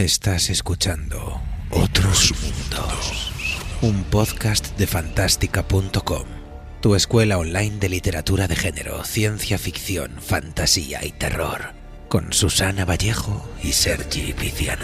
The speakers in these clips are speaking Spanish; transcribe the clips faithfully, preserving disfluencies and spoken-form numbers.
Estás escuchando Otros Mundos, un podcast de fantástica punto com, tu escuela online de literatura de género, ciencia ficción, fantasía y terror, con Susana Vallejo y Sergi Viciano.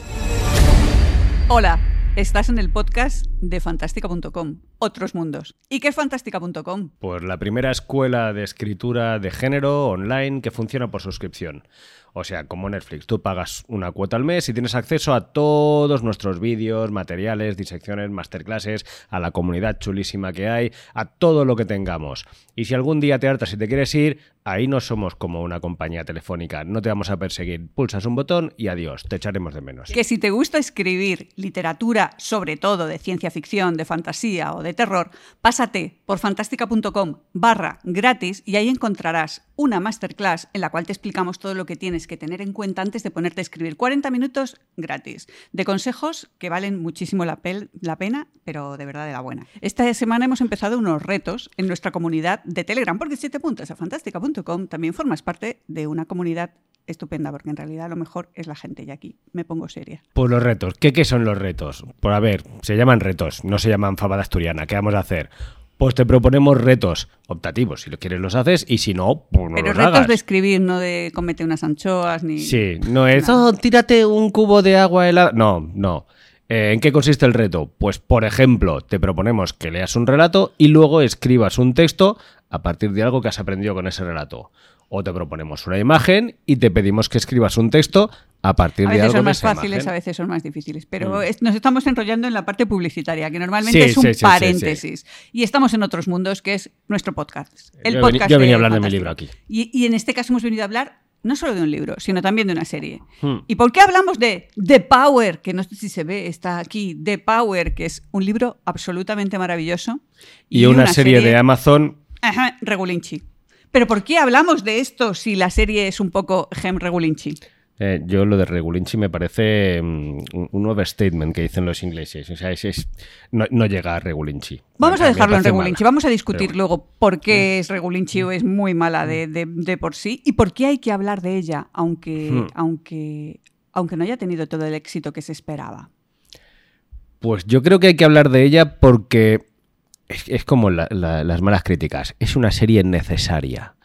Hola, estás en el podcast de fantástica punto com, Otros Mundos. ¿Y qué es fantástica punto com? Pues la primera escuela de escritura de género online que funciona por suscripción. O sea, como Netflix, tú pagas una cuota al mes y tienes acceso a todos nuestros vídeos, materiales, disecciones, masterclasses, a la comunidad chulísima que hay, a todo lo que tengamos. Y si algún día te hartas y te quieres ir, ahí no somos como una compañía telefónica, no te vamos a perseguir. Pulsas un botón y adiós, te echaremos de menos. Que si te gusta escribir literatura, sobre todo de ciencia ficción, de fantasía o de terror, pásate por fantástica punto com barra gratis y ahí encontrarás una masterclass en la cual te explicamos todo lo que tienes que tener en cuenta antes de ponerte a escribir. cuarenta minutos gratis, de consejos que valen muchísimo la, pel- la pena, pero de verdad de la buena. Esta semana hemos empezado unos retos en nuestra comunidad de Telegram, porque si te apuntas a fantástica punto com también formas parte de una comunidad estupenda, porque en realidad lo mejor es la gente, y aquí me pongo seria. Pues los retos, ¿qué, qué son los retos? Pues a ver, se llaman retos, no se llaman fabada asturiana, ¿qué vamos a hacer? Pues te proponemos retos optativos, si lo quieres los haces y si no, pues no Pero los retos hagas. de escribir, no de comete unas anchoas ni... Sí, no es, nada. oh, tírate un cubo de agua helada. No, no. Eh, ¿En qué consiste el reto? Pues, por ejemplo, te proponemos que leas un relato y luego escribas un texto a partir de algo que has aprendido con ese relato. O te proponemos una imagen y te pedimos que escribas un texto a partir A de veces algo son de más esa fáciles, imagen. a veces son más difíciles, pero Mm. es- nos estamos enrollando en la parte publicitaria, que normalmente Sí, es un sí, sí, sí, paréntesis. Y estamos en Otros Mundos, que es nuestro podcast. El Yo he podcast veni- yo he venido a hablar de mi Fantástica. libro aquí. Y, y en este caso hemos venido a hablar no solo de un libro, sino también de una serie. Hmm. ¿Y por qué hablamos de The Power? Que no sé si se ve, está aquí. The Power, que es un libro absolutamente maravilloso. Y, una, serie, de Amazon. Ajá, Regulinchi. ¿Pero por qué hablamos de esto si la serie es un poco Gem Regulinchi? Eh, yo lo de Regulinchi me parece um, un, un overstatement que dicen los ingleses. O sea, es, es- no, no llega a Regulinchi. Vamos a mí me dejarlo en parece Regulinchi. mala. Vamos a discutir Pero luego por qué es Regulinchi o es muy mala de, de- de por sí y por qué hay que hablar de ella, aunque, Hmm. aunque, aunque no haya tenido todo el éxito que se esperaba. Pues yo creo que hay que hablar de ella porque es, es como la- la- las malas críticas. Es una serie necesaria.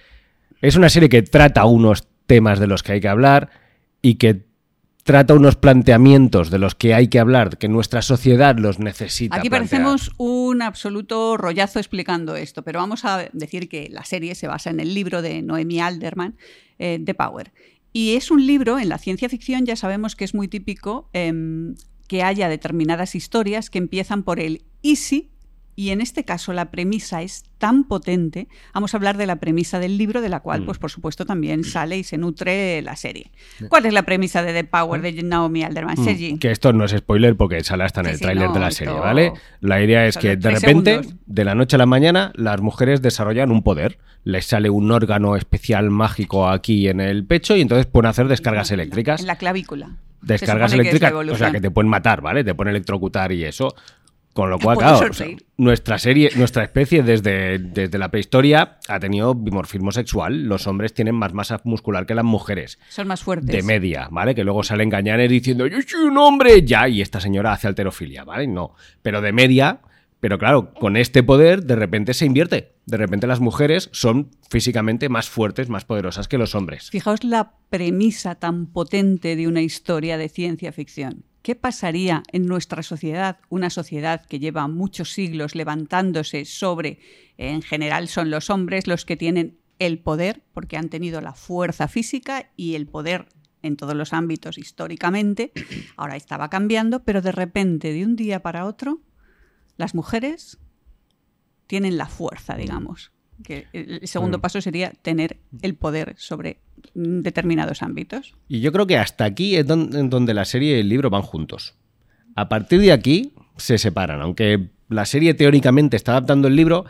Es una serie que trata unos temas de los que hay que hablar y que trata unos planteamientos de los que hay que hablar, que nuestra sociedad los necesita. Aquí plantear. parecemos un absoluto rollazo explicando esto, pero vamos a decir que la serie se basa en el libro de Noemi Alderman, eh, The Power. Y es un libro, en la ciencia ficción ya sabemos que es muy típico em, que haya determinadas historias que empiezan por el y si, y en este caso la premisa es tan potente. Vamos a hablar de la premisa del libro, de la cual, Mm. pues por supuesto, también sale y se nutre la serie. ¿Cuál es la premisa de The Power de Naomi Alderman? Mm, Sergi. Que esto no es spoiler porque sale hasta en Sí, el sí, tráiler no, de la esto- serie, ¿vale? La idea es Son que de tres repente, segundos. de la noche a la mañana, las mujeres desarrollan un poder. Les sale un órgano especial mágico aquí en el pecho y entonces pueden hacer descargas En la- eléctricas. En la clavícula. Descargas Se supone que es la eléctricas, o sea, evolución. que te pueden matar, ¿vale? Te pueden electrocutar y eso. Con lo Te cual, puedo claro, o sea, sonreír. nuestra serie, nuestra especie desde, desde la prehistoria ha tenido dimorfismo sexual. Los hombres tienen más masa muscular que las mujeres. Son más fuertes. De media, ¿vale? Que luego salen gañanes diciendo yo soy un hombre, ya, y esta señora hace alterofilia, ¿vale? No, pero de media, pero claro, con este poder de repente se invierte. De repente las mujeres son físicamente más fuertes, más poderosas que los hombres. Fijaos la premisa tan potente de una historia de ciencia ficción. ¿Qué pasaría en nuestra sociedad, una sociedad que lleva muchos siglos levantándose sobre, en general son los hombres los que tienen el poder, porque han tenido la fuerza física y el poder en todos los ámbitos históricamente? Ahora estaba cambiando, pero de repente, de un día para otro, las mujeres tienen la fuerza, digamos. Que el segundo Mm. paso sería tener el poder sobre mm, determinados ámbitos. Y yo creo que hasta aquí es don- en donde la serie y el libro van juntos. A partir de aquí se separan, aunque la serie teóricamente está adaptando el libro,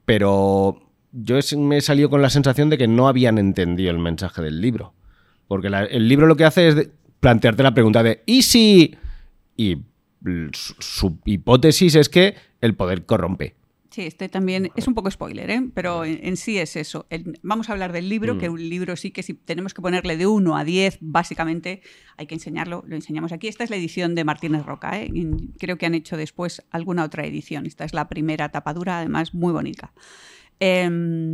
pero yo es- me he salido con la sensación de que no habían entendido el mensaje del libro. Porque la- el libro lo que hace es de- plantearte la pregunta de ¿y si? Y l- su, su hipótesis es que el poder corrompe. Sí, este también es un poco spoiler, ¿eh? Pero en, en sí es eso. El, vamos a hablar del libro, mm. que un libro sí que si tenemos que ponerle de uno a diez, básicamente hay que enseñarlo, lo enseñamos aquí. Esta es la edición de Martínez Roca, ¿eh? Creo que han hecho después alguna otra edición. Esta es la primera tapadura, además muy bonita. Eh,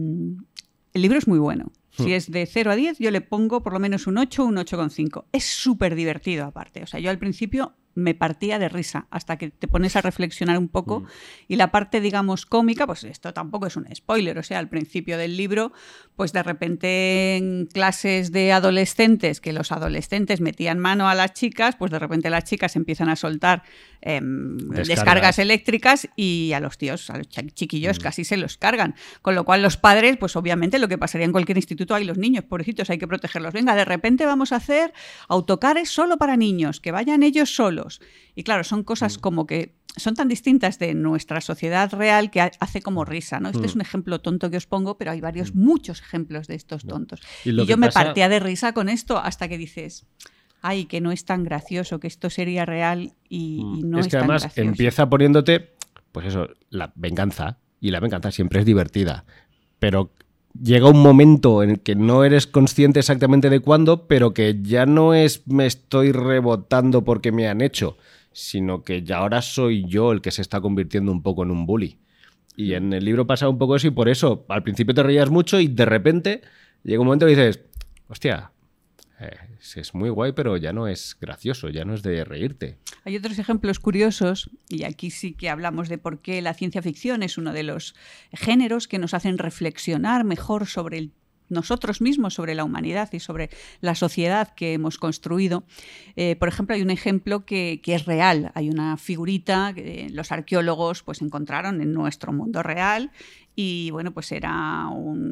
el libro es muy bueno. Si es de cero a diez, yo le pongo por lo menos un ocho, un ocho coma cinco. Es súper divertido aparte. O sea, yo al principio me partía de risa hasta que te pones a reflexionar un poco. Mm. Y la parte, digamos, cómica, pues esto tampoco es un spoiler. O sea, al principio del libro, pues de repente en clases de adolescentes, que los adolescentes metían mano a las chicas, pues de repente las chicas empiezan a soltar eh, descargas. descargas eléctricas y a los tíos, a los chiquillos mm. casi se los cargan. Con lo cual los padres, pues obviamente lo que pasaría en cualquier instituto, hay los niños, pobrecitos, hay que protegerlos. Venga, de repente vamos a hacer autocares solo para niños, que vayan ellos solos. Y claro, son cosas como que son tan distintas de nuestra sociedad real que hace como risa, ¿no? Este mm. es un ejemplo tonto que os pongo, pero hay varios, mm. muchos ejemplos de estos tontos. Y, y yo me pasa... partía de risa con esto hasta que dices, ay, que no es tan gracioso, que esto sería real y, mm. y no es, es que tan además gracioso. Empieza poniéndote, pues eso, la venganza, y la venganza siempre es divertida, pero llega un momento en el que no eres consciente exactamente de cuándo, pero que ya no es me estoy rebotando porque me han hecho, sino que ya ahora soy yo el que se está convirtiendo un poco en un bully. Y en el libro pasa un poco eso y por eso al principio te reías mucho y de repente llega un momento que dices, hostia, eh, es muy guay, pero ya no es gracioso, ya no es de reírte. Hay otros ejemplos curiosos, y aquí sí que hablamos de por qué la ciencia ficción es uno de los géneros que nos hacen reflexionar mejor sobre el nosotros mismos, sobre la humanidad y sobre la sociedad que hemos construido. Eh, por ejemplo, hay un ejemplo que, que es real. Hay una figurita que los arqueólogos pues, encontraron en nuestro mundo real y, bueno, pues era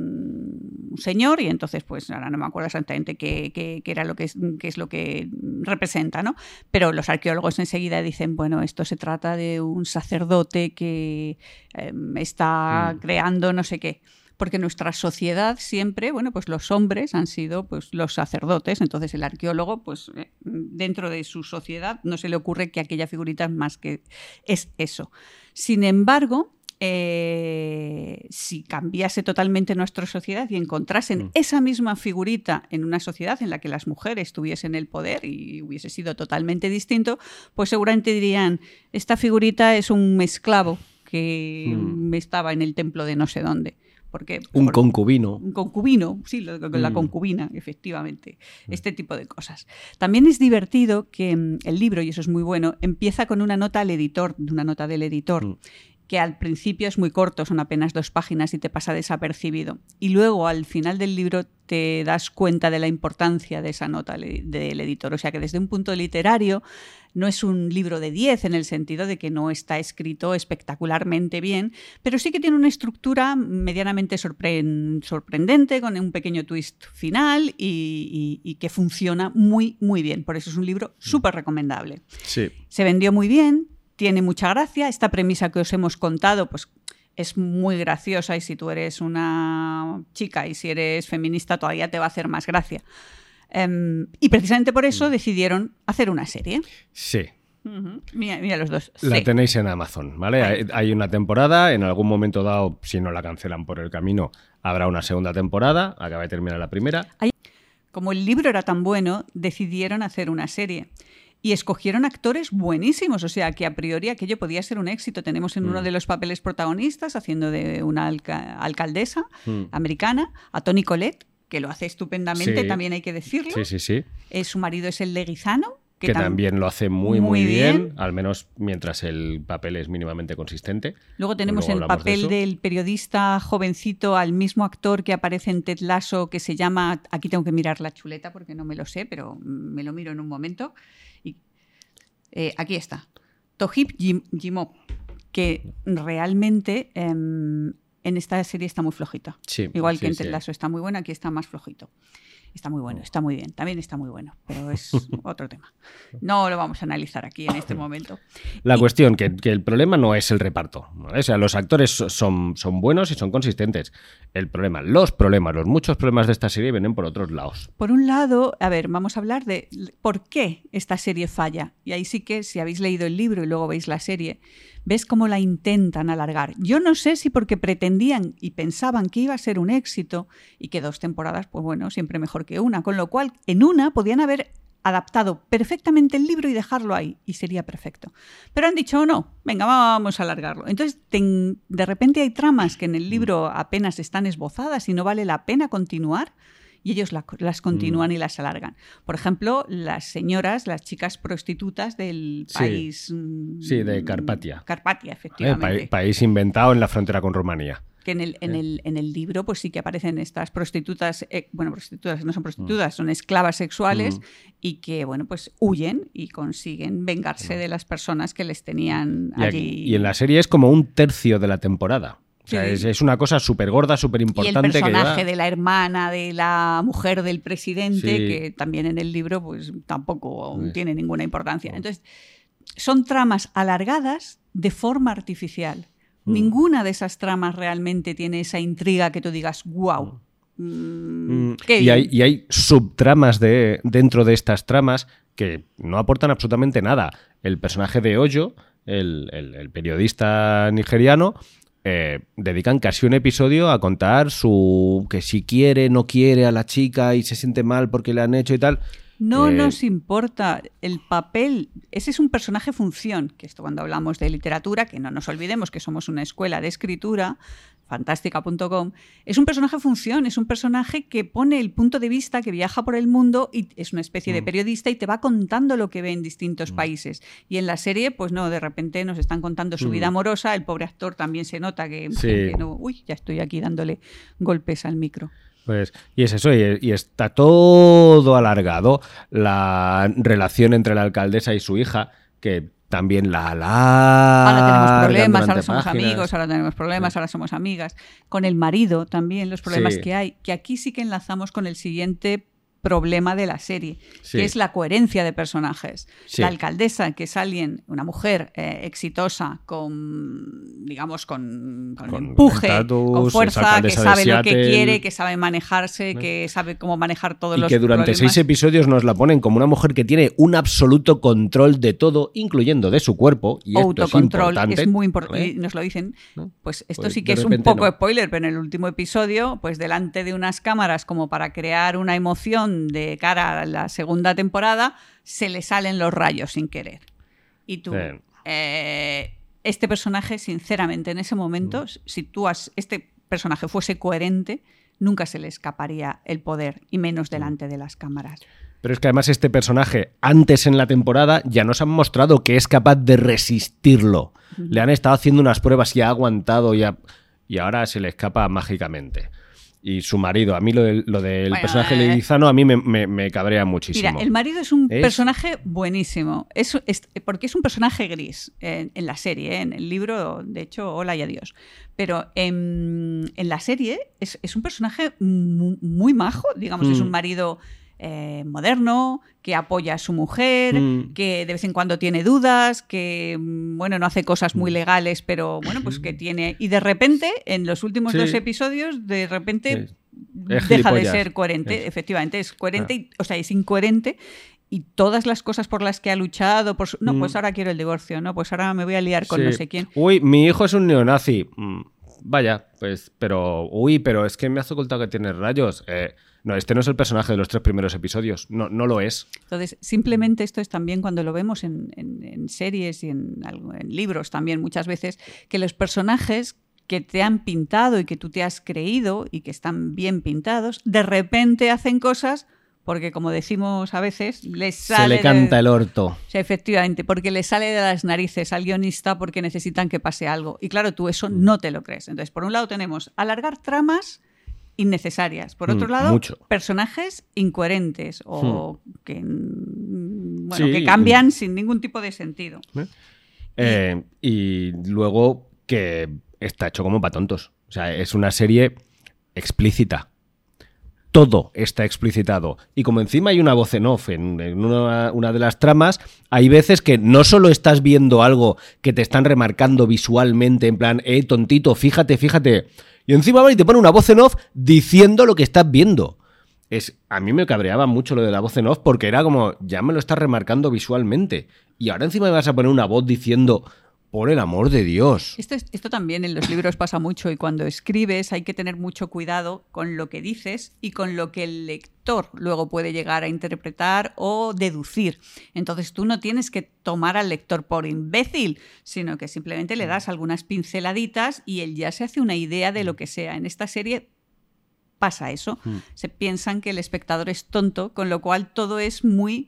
un señor y entonces, pues ahora no me acuerdo exactamente qué, qué, qué era lo que es, qué es lo que representa, ¿no? Pero los arqueólogos enseguida dicen, bueno, esto se trata de un sacerdote que eh, está mm. creando no sé qué. Porque nuestra sociedad siempre, bueno, pues los hombres han sido pues los sacerdotes, entonces el arqueólogo, pues dentro de su sociedad no se le ocurre que aquella figurita más que es eso. Sin embargo, eh, si cambiase totalmente nuestra sociedad y encontrasen mm. esa misma figurita en una sociedad en la que las mujeres tuviesen el poder y hubiese sido totalmente distinto, pues seguramente dirían, esta figurita es un esclavo que mm. estaba en el templo de no sé dónde. Porque, un por, concubino. Un concubino, sí, la, la concubina, efectivamente. Este tipo de cosas. También es divertido que el libro, y eso es muy bueno, empieza con una nota al editor, una nota del editor, mm. que al principio es muy corto, son apenas dos páginas y te pasa desapercibido. Y luego, al final del libro, te das cuenta de la importancia de esa nota del editor. O sea que desde un punto literario no es un libro de diez en el sentido de que no está escrito espectacularmente bien, pero sí que tiene una estructura medianamente sorpre- sorprendente, con un pequeño twist final y, y, y que funciona muy, muy bien. Por eso es un libro súper recomendable. Sí. Se vendió muy bien, tiene mucha gracia. Esta premisa que os hemos contado, pues es muy graciosa y si tú eres una chica y si eres feminista todavía te va a hacer más gracia. Um, y precisamente por eso decidieron hacer una serie. Sí. Uh-huh. Mira, mira los dos. La sí. tenéis en Amazon, ¿vale? Hay, hay una temporada, en algún momento dado, si no la cancelan por el camino, habrá una segunda temporada, acaba de terminar la primera. Como el libro era tan bueno, decidieron hacer una serie. Y escogieron actores buenísimos, o sea, que a priori aquello podía ser un éxito. Tenemos en mm. uno de los papeles protagonistas, haciendo de una alca- alcaldesa mm. americana, a Toni Collette, que lo hace estupendamente, sí. también hay que decirlo. Sí, sí, sí. Eh, su marido es el Leguizano. Que, que tam- también lo hace muy, muy, muy bien, bien, al menos mientras el papel es mínimamente consistente. Luego tenemos Luego el papel de del periodista jovencito, al mismo actor que aparece en Ted Lasso, que se llama, aquí tengo que mirar la chuleta porque no me lo sé, pero me lo miro en un momento. Y, eh, aquí está, Tohib Jimov, que realmente eh, en esta serie está muy flojito. Sí, Igual sí, que en sí. Ted Lasso está muy bueno, aquí está más flojito. Está muy bueno, está muy bien, también está muy bueno, pero es otro tema. No lo vamos a analizar aquí en este momento. La y... cuestión, que, que el problema no es el reparto, ¿vale? O sea, los actores son, son buenos y son consistentes. El problema, los problemas, los muchos problemas de esta serie vienen por otros lados. Por un lado, a ver, vamos a hablar de por qué esta serie falla. Y ahí sí que, si habéis leído el libro y luego veis la serie, ves cómo la intentan alargar. Yo no sé si porque pretendían y pensaban que iba a ser un éxito y que dos temporadas, pues bueno, siempre mejor que una, con lo cual en una podían haber adaptado perfectamente el libro y dejarlo ahí, y sería perfecto. Pero han dicho, oh, no, venga, vamos a alargarlo. Entonces, ten, de repente hay tramas que en el libro apenas están esbozadas y no vale la pena continuar, y ellos la, las continúan mm. y las alargan. Por ejemplo, las señoras, las chicas prostitutas del sí. país... Sí, de Carpatia. Carpatia, efectivamente. Eh, pa- país inventado en la frontera con Rumanía. Que en el, en, el, en el libro pues sí que aparecen estas prostitutas, eh, bueno, prostitutas no son prostitutas, son esclavas sexuales, mm. y que, bueno, pues huyen y consiguen vengarse mm. de las personas que les tenían y allí. Aquí, y en la serie es como un tercio de la temporada. O sea, sí. es, es una cosa súper gorda, súper importante. Y el personaje que lleva... de la hermana, de la mujer del presidente, sí. que también en el libro pues tampoco sí. tiene ninguna importancia. Entonces, son tramas alargadas de forma artificial. Mm. Ninguna de esas tramas realmente tiene esa intriga que tú digas, wow. Mm, mm. y, hay, y hay subtramas de, dentro de estas tramas que no aportan absolutamente nada. El personaje de Ojo, el, el, el periodista nigeriano, eh, dedican casi un episodio a contar su que si quiere, no quiere a la chica y se siente mal porque le han hecho y tal. No eh... nos importa el papel. Ese es un personaje función, que esto cuando hablamos de literatura, que no nos olvidemos que somos una escuela de escritura, fantástica punto com, es un personaje función, es un personaje que pone el punto de vista, que viaja por el mundo y es una especie mm. de periodista y te va contando lo que ve en distintos mm. países. Y en la serie, pues no, de repente nos están contando su mm. vida amorosa, el pobre actor también se nota que, sí. que no... Uy, ya estoy aquí dándole golpes al micro. Pues, y es eso, y, y está todo alargado. La relación entre la alcaldesa y su hija, que también la alargan. Ahora tenemos problemas, ahora somos páginas. amigos, ahora tenemos problemas, sí. ahora somos amigas. Con el marido también, los problemas sí. que hay, que aquí sí que enlazamos con el siguiente problema de la serie, sí. que es la coherencia de personajes. Sí. La alcaldesa, que es alguien, una mujer eh, exitosa, con, digamos, con, con, con empuje, estatus, con fuerza, que sabe lo que quiere, que sabe manejarse, ¿no? que sabe cómo manejar todos y los que durante problemas. seis episodios nos la ponen como una mujer que tiene un absoluto control de todo, incluyendo de su cuerpo. Y autocontrol, esto es, importante, es muy importante. ¿eh? Y nos lo dicen. ¿No? Pues esto pues sí que es un poco no. spoiler, pero en el último episodio, pues delante de unas cámaras, como para crear una emoción de cara a la segunda temporada, se le salen los rayos sin querer. Y tú, eh, este personaje, sinceramente, en ese momento, mm. si tú has, este personaje fuese coherente, nunca se le escaparía el poder, y menos delante mm. de las cámaras. Pero es que además este personaje, antes en la temporada, ya nos han mostrado que es capaz de resistirlo. Mm. Le han estado haciendo unas pruebas y ha aguantado, y, ha, y ahora se le escapa mágicamente. Y su marido, a mí lo, de, lo del bueno, personaje eh, Leguizano a mí me, me, me cabrea muchísimo. Mira, el marido es un ¿Es? personaje buenísimo, es, es, porque es un personaje gris en, en la serie, ¿eh? En el libro, de hecho, hola y adiós. Pero en, en la serie es, es un personaje muy, muy majo, digamos, mm. es un marido eh, moderno, que apoya a su mujer, mm. que de vez en cuando tiene dudas, que bueno, no hace cosas muy legales, pero bueno, pues que tiene... Y de repente, en los últimos sí. dos episodios, de repente sí. deja de ser coherente. Es. Efectivamente, es coherente, ah. y, o sea, es incoherente. Y todas las cosas por las que ha luchado, por su... no, pues ahora quiero el divorcio, no, pues ahora me voy a liar con sí. no sé quién. Uy, mi hijo es un neonazi. Mm, vaya, pues, pero... Uy, pero es que me has ocultado que tiene rayos. Eh... No, este no es el personaje de los tres primeros episodios. No, no lo es. Entonces, simplemente esto es también cuando lo vemos en, en, en series y en, en libros también muchas veces, que los personajes que te han pintado y que tú te has creído y que están bien pintados, de repente hacen cosas porque, como decimos a veces, les sale... Se le canta de... el orto. O sea, efectivamente, porque le sale de las narices al guionista porque necesitan que pase algo. Y claro, tú eso no te lo crees. Entonces, por un lado tenemos alargar tramas innecesarias. Por otro mm, lado, mucho. personajes incoherentes o mm. que, bueno, sí. que cambian sin ningún tipo de sentido. ¿Eh? Eh, y luego que está hecho como para tontos. O sea, es una serie explícita. Todo está explicitado. Y como encima hay una voz en off en, en una, una de las tramas, hay veces que no solo estás viendo algo que te están remarcando visualmente, en plan, eh, tontito, fíjate, fíjate... Y encima van y te pone una voz en off diciendo lo que estás viendo. Es, a mí me cabreaba mucho lo de la voz en off porque era como, ya me lo estás remarcando visualmente. Y ahora encima me vas a poner una voz diciendo por el amor de Dios. Esto, es, esto también en los libros pasa mucho y cuando escribes hay que tener mucho cuidado con lo que dices y con lo que el lector luego puede llegar a interpretar o deducir. Entonces tú no tienes que tomar al lector por imbécil, sino que simplemente le das algunas pinceladitas y él ya se hace una idea de lo que sea. En esta serie pasa eso. Mm. Se piensan que el espectador es tonto, con lo cual todo es muy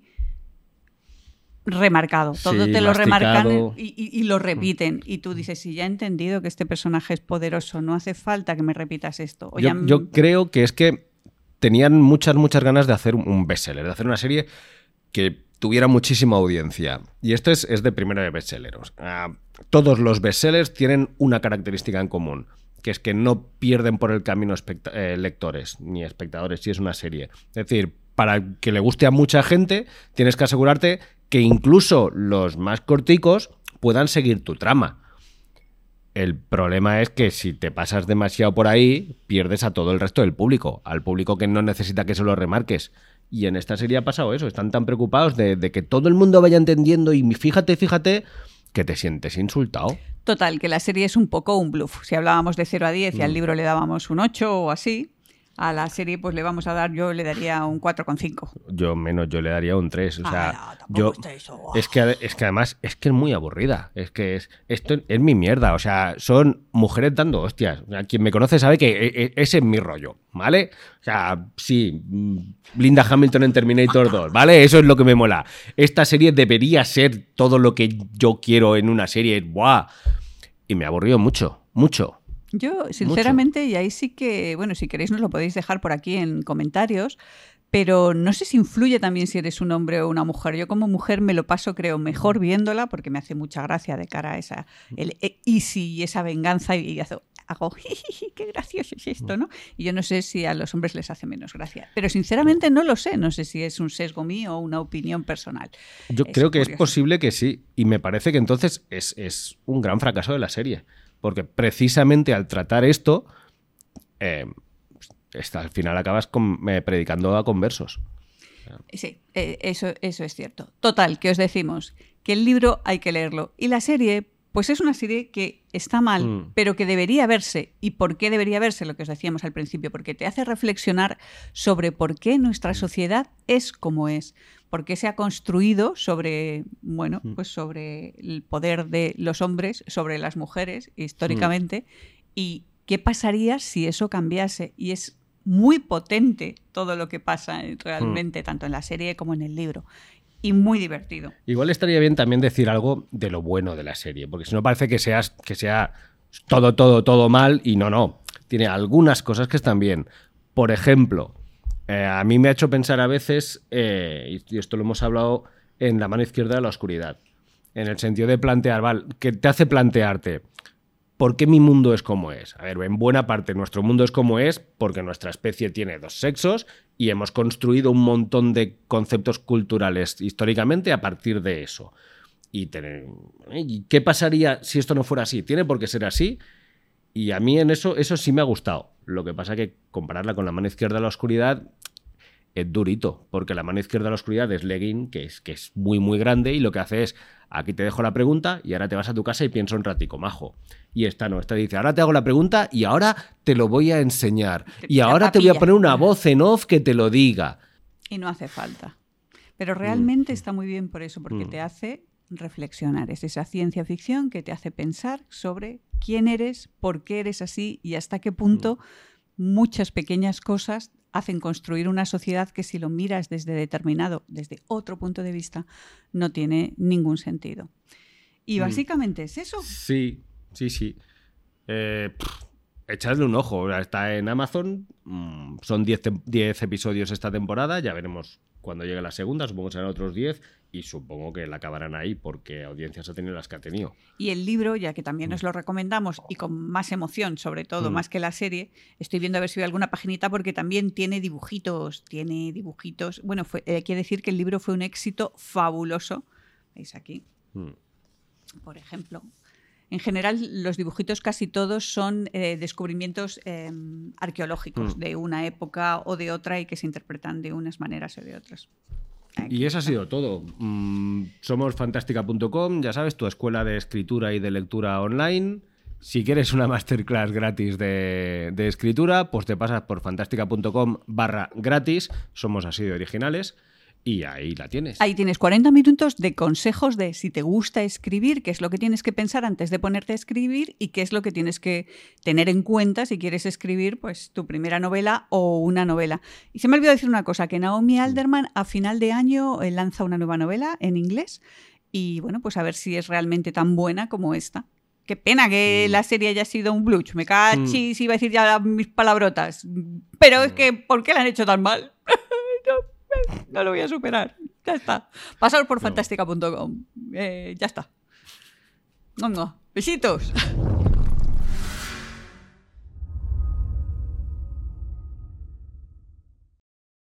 remarcado. Todo sí, te lo masticado. remarcan y, y, y lo repiten. Y tú dices, si ya he entendido que este personaje es poderoso, no hace falta que me repitas esto. O yo, ya... yo creo que es que tenían muchas, muchas ganas de hacer un bestseller, de hacer una serie que tuviera muchísima audiencia. Y esto es, es de primero de bestsellers. Uh, todos los bestsellers tienen una característica en común, que es que no pierden por el camino eh, lectores ni espectadores si es una serie. Es decir, para que le guste a mucha gente, tienes que asegurarte que incluso los más corticos puedan seguir tu trama. El problema es que si te pasas demasiado por ahí, pierdes a todo el resto del público, al público que no necesita que se lo remarques. Y en esta serie ha pasado eso, están tan preocupados de, de que todo el mundo vaya entendiendo y fíjate, fíjate, que te sientes insultado. Total, que la serie es un poco un bluff. Si hablábamos de cero a diez y mm. al libro le dábamos un ocho o así, a la serie pues le vamos a dar, yo le daría un cuatro coma cinco. Yo menos, yo le daría un tres. O ah, sea, no, yo eso. es que es que además es que es muy aburrida. Es que es esto es mi mierda. O sea, son mujeres dando hostias. O sea, quien me conoce sabe que ese es mi rollo, ¿vale? O sea, sí, Linda Hamilton en Terminator dos, ¿vale? Eso es lo que me mola. Esta serie debería ser todo lo que yo quiero en una serie. ¡Buah! Y me ha aburrido mucho, mucho. Yo, sinceramente, Mucho. y ahí sí que, bueno, si queréis nos lo podéis dejar por aquí en comentarios, pero no sé si influye también si eres un hombre o una mujer. Yo como mujer me lo paso, creo, mejor viéndola, porque me hace mucha gracia de cara a esa, el easy y esa venganza, y hago, hago qué gracioso es esto, ¿no? Y yo no sé si a los hombres les hace menos gracia, pero sinceramente no lo sé, no sé si es un sesgo mío o una opinión personal. Yo es creo que curioso. Es posible que sí, y me parece que entonces es, es un gran fracaso de la serie. Porque precisamente al tratar esto, eh, al final acabas con, eh, predicando a conversos. Sí, eh, eso, eso es cierto. Total, que os decimos que el libro hay que leerlo. Y la serie, pues es una serie que está mal, mm. pero que debería verse. ¿Y por qué debería verse? Lo que os decíamos al principio. Porque te hace reflexionar sobre por qué nuestra sociedad es como es. Por qué se ha construido sobre, bueno, pues sobre el poder de los hombres, sobre las mujeres, históricamente, mm. y qué pasaría si eso cambiase. Y es muy potente todo lo que pasa realmente, mm. tanto en la serie como en el libro. Y muy divertido. Igual estaría bien también decir algo de lo bueno de la serie, porque si no parece que, seas, que sea todo, todo, todo mal, y no, no. Tiene algunas cosas que están bien. Por ejemplo... Eh, a mí me ha hecho pensar a veces, eh, y esto lo hemos hablado, en La mano izquierda de la oscuridad, en el sentido de plantear, ¿vale? Que te hace plantearte, ¿por qué mi mundo es como es? A ver, en buena parte nuestro mundo es como es porque nuestra especie tiene dos sexos y hemos construido un montón de conceptos culturales históricamente a partir de eso. ¿Y, tener, ¿y qué pasaría si esto no fuera así? ¿Tiene por qué ser así? Y a mí en eso, eso sí me ha gustado. Lo que pasa es que compararla con La mano izquierda de la oscuridad es durito, porque La mano izquierda de la oscuridad es Leguín, que es, que es muy, muy grande, y lo que hace es, aquí te dejo la pregunta y ahora te vas a tu casa y piensa un ratico, majo. Y esta no, esta dice, ahora te hago la pregunta y ahora te lo voy a enseñar. Y ahora te voy a poner una voz en off que te lo diga. Y no hace falta. Pero realmente mm. está muy bien por eso, porque mm. te hace reflexionar. Es esa ciencia ficción que te hace pensar sobre quién eres, por qué eres así y hasta qué punto mm. muchas pequeñas cosas hacen construir una sociedad que si lo miras desde determinado, desde otro punto de vista, no tiene ningún sentido. Y básicamente mm. es eso. Sí, sí, sí. Eh, pff, echadle un ojo. Está en Amazon. Mm, son diez episodios esta temporada. Ya veremos cuando llegue la segunda. Supongo que serán otros diez. Y supongo que la acabarán ahí porque audiencias ha tenido las que ha tenido. Y el libro, ya que también os lo recomendamos y con más emoción, sobre todo, mm. más que la serie, estoy viendo a ver si veo alguna paginita porque también tiene dibujitos, tiene dibujitos. Bueno, fue, eh, quiere decir que el libro fue un éxito fabuloso. ¿Veis aquí? Mm. Por ejemplo. En general, los dibujitos casi todos son eh, descubrimientos eh, arqueológicos mm. de una época o de otra y que se interpretan de unas maneras o de otras. Y eso ha sido todo. Mm, somos fantástica punto com, ya sabes, tu escuela de escritura y de lectura online. Si quieres una masterclass gratis de, de escritura, pues te pasas por fantástica punto com barra gratis. Somos así de originales. Y ahí la tienes. Ahí tienes cuarenta minutos de consejos de si te gusta escribir, qué es lo que tienes que pensar antes de ponerte a escribir y qué es lo que tienes que tener en cuenta si quieres escribir pues tu primera novela o una novela. Y se me olvidó decir una cosa, que Naomi Alderman a final de año eh, lanza una nueva novela en inglés y bueno, pues a ver si es realmente tan buena como esta. Qué pena que mm. la serie haya sido un bluch. Me cachis, mm. iba a decir ya mis palabrotas. Pero mm. es que, ¿por qué la han hecho tan mal? no. No lo voy a superar. Ya está. Pasar por no. fantástica punto com. Eh, ya está. Venga, besitos.